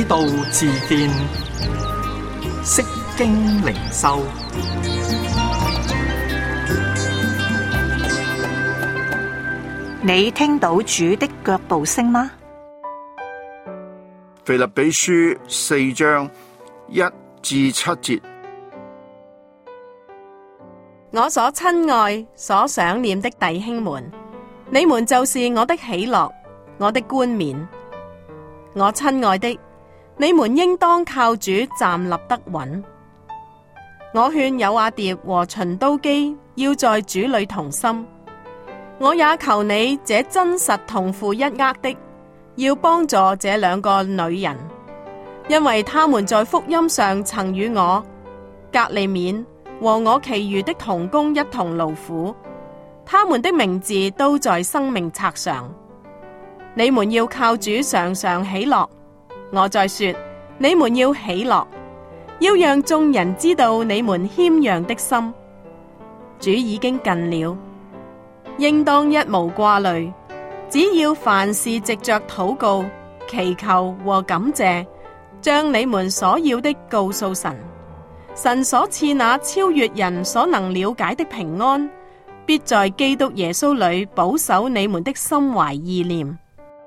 道自見，釋經靈修。 你聽到主的腳步聲嗎？ 腓立比書4章1至7節。 我所親愛、所想念的弟兄們，你們就是我的喜樂，我的冠冕。我親愛的，你們應當靠主站立得穩。我勸友阿蝶和循都基要在主裏同心。我也求你這真實同負一軛的，要幫助這兩個女人，因為他們在福音上曾與我、革利免和我其餘的同工一同勞苦，他們的名字都在生命冊上。你們要靠主常常喜樂。我再說，你們要喜樂，要讓眾人知道你們謙讓的心。主已經近了。應當一無掛慮，只要凡事藉着禱告、祈求和感謝，將你們所要的告訴神。神所賜那超越人所能了解的平安，必在基督耶穌裏保守你們的心懷意念。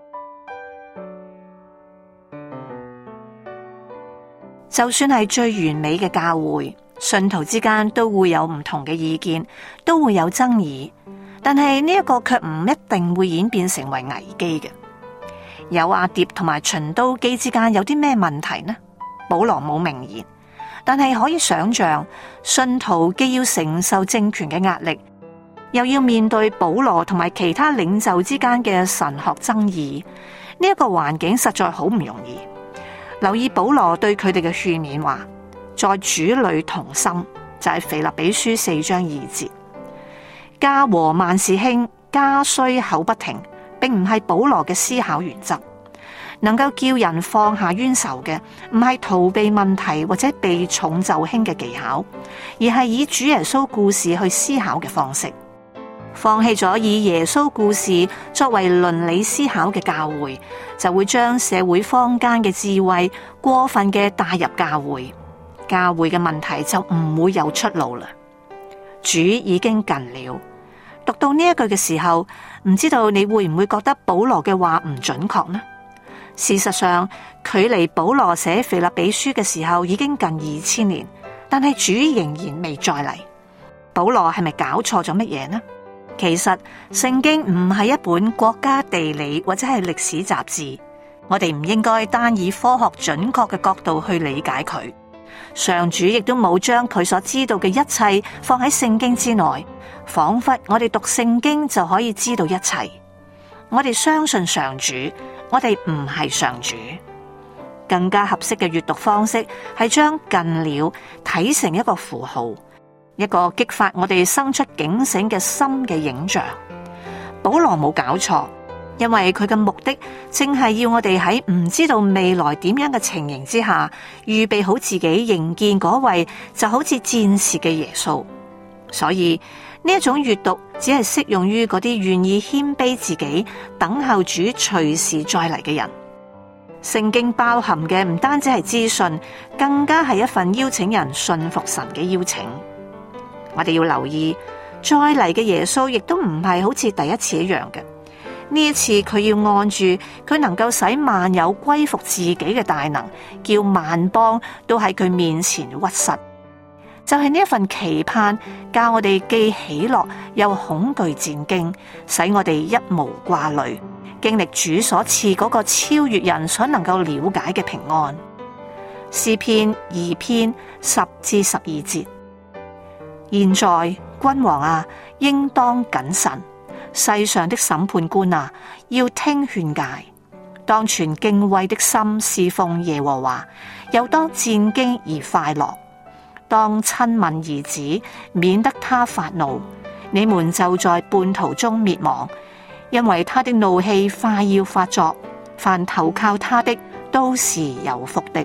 就算係最完美嘅教會，信徒之間都會有唔同嘅意見，都會有爭議。但係呢一個卻唔一定會演變成為危機嘅。友阿蝶同埋循都基之間有啲咩問題呢？保羅冇明言，但係可以想象，信徒既要承受政權嘅壓力，又要面對保羅同埋其他領袖之間嘅神學爭議，呢一個環境實在好唔容易。留意保羅對佢哋嘅勸勉話，在主裏同心，就係腓立比書4章2節。家和萬事興，家雖口不停，並唔係保羅嘅思考原則。能夠叫人放下冤仇嘅，唔係逃避問題或者避重就輕嘅技巧，而係以主耶穌故事去思考嘅方式。放棄咗以耶穌故事作為倫理思考嘅教會，就會將社會坊間嘅智慧過分嘅帶入教會，教會嘅問題就唔會有出路啦。主已經近了。讀到呢一句嘅時候，唔知道你會唔會覺得保羅嘅話唔準確呢？事實上，距離保羅寫腓立比書嘅時候已經近2000年，但係主仍然未再嚟。保羅係咪搞錯咗乜嘢呢？其實聖經唔係一本國家地理或者係歷史雜誌，我哋唔應該單以科學準確嘅角度去理解佢。上主亦都冇將佢所知道嘅一切放喺聖經之內，仿佛我哋讀聖經就可以知道一切。我哋相信上主，我哋唔係上主。更加合適嘅閱讀方式係將近了睇成一個符號，一個激發我哋生出警醒嘅心嘅影像。保羅冇搞錯，因為佢嘅目的正係要我哋喺唔知道未來點樣嘅情形之下，預備好自己迎見嗰位就好似戰士嘅耶穌。所以呢一種閱讀只係適用於嗰啲願意謙卑自己，等候主隨時再嚟嘅人。聖經包含嘅唔單止係資訊，更加係一份邀請人信服神嘅邀請。我哋要留意，再嚟嘅耶穌亦都唔係好似第一次一樣嘅。呢一次佢要按住佢能夠使萬有歸服自己嘅大能，叫萬邦都喺佢面前屈膝。就係呢一份期盼，教我哋既喜樂又恐懼戰驚，使我哋一無掛慮，經歷主所賜嗰個超越人所能夠了解嘅平安。詩篇2篇10至12節。現在君王啊，應當謹慎；世上的審判官啊，要聽勸誡。當存敬畏的心侍奉耶和華，又當戰兢而快樂。當親吻兒子，免得他發怒，你們就在半途中滅亡，因為他的怒氣快要發作。凡投靠他的，都是有福的。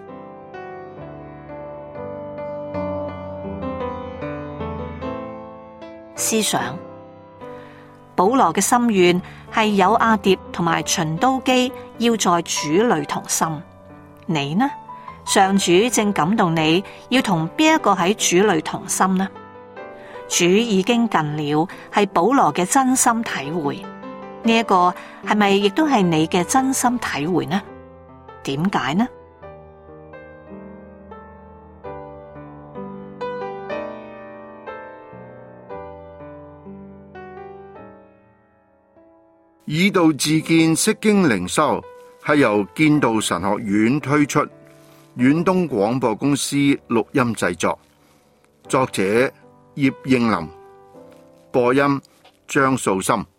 思想保羅嘅心願係友阿蝶同埋循都基要在主裏同心。 你呢？上主正感動你要同邊一個喺主裏同心呢？主已經近了，係保羅嘅真心體會。呢一個係咪亦都係你嘅真心體會呢？點解呢？ 以道自見釋經靈修係由建道神學院推出，遠東廣播公司錄音製作，作者葉應林，播音張素心。